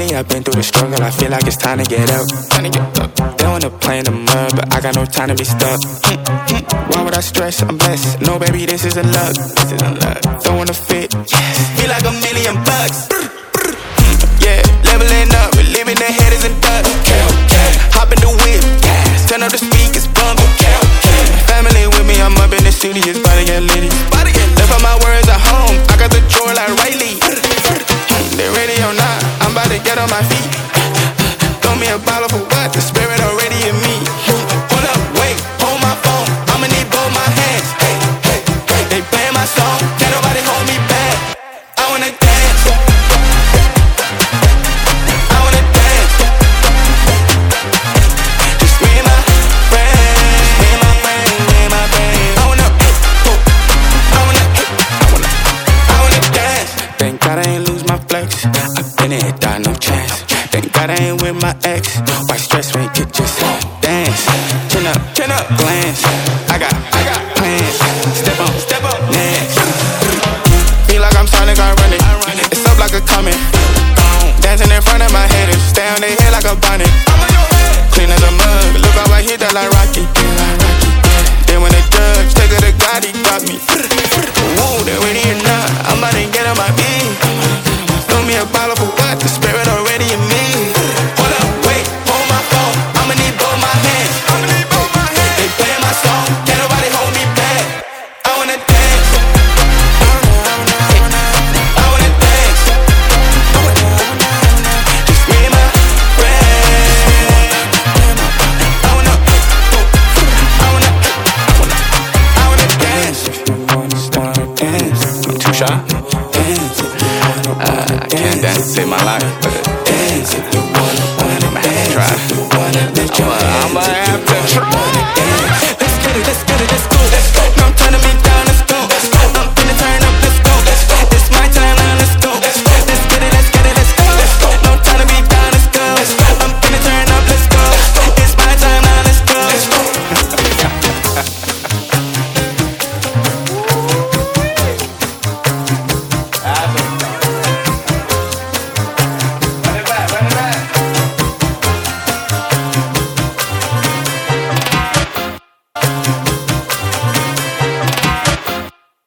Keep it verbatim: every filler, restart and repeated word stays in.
Lately I've been through the struggle, I feel like it's time to get up. Time to get up. They wanna play in the mud, but I got no time to be stuck. Why would I stress? I'm blessed. No, baby, this isn't luck. This isn't luck. Throwing a fit, yes. Feel like a million bucks. Yeah, leveling up, living the head isn't dust. Okay, okay. Hop in the whip, gas. Turn up the speakers, bump. Okay, okay. Family with me, I'm up in the city, it's about to get litty. Left out my words at home, I got the drawer like Riley. They ready or not, I'm about to get on my feet. Throw me a bottle for what? The spirit already in me. Hold up, wait, hold my phone, I'ma need both my hands. Hey, hey, hey. They playing my song, can't nobody hold me back. I wanna dance, I wanna dance. Just me and my friends, me and my friends, me and my friends. I wanna, I wanna, I wanna, I wanna dance. Thank God I ain't lose my flex. I've been in it, die no chance. Thank God I ain't with my ex. Why stress when you just dance? Chin up, chin up, glance. I got, I got plans. Step on, step up, next. Feel like I'm Sonic, I run it. It's up like a comet. Dancing in front of my haters. Stay on their head like a bonnet. Clean as a mug. Look how I hit that like Rocky. Then when the judge take her to God, he got me. Woo, they ready or not, I'm about to get on my beat. Throw me a bottle for what? The spirit already in me. Hold up, wait, hold my phone, I'ma need both my hands. I'ma need both my hands. They playing my song, can't nobody hold me back. I wanna dance, I wanna dance. Just me and my friends. I wanna, I wanna, I wanna, I wanna dance. If you wanna start a dance, I'm too shy. Dance if you wanna, uh, I can't dance to save my life, but dance if you wanna, wanna, I'ma have to try. I'ma, I'ma have to try.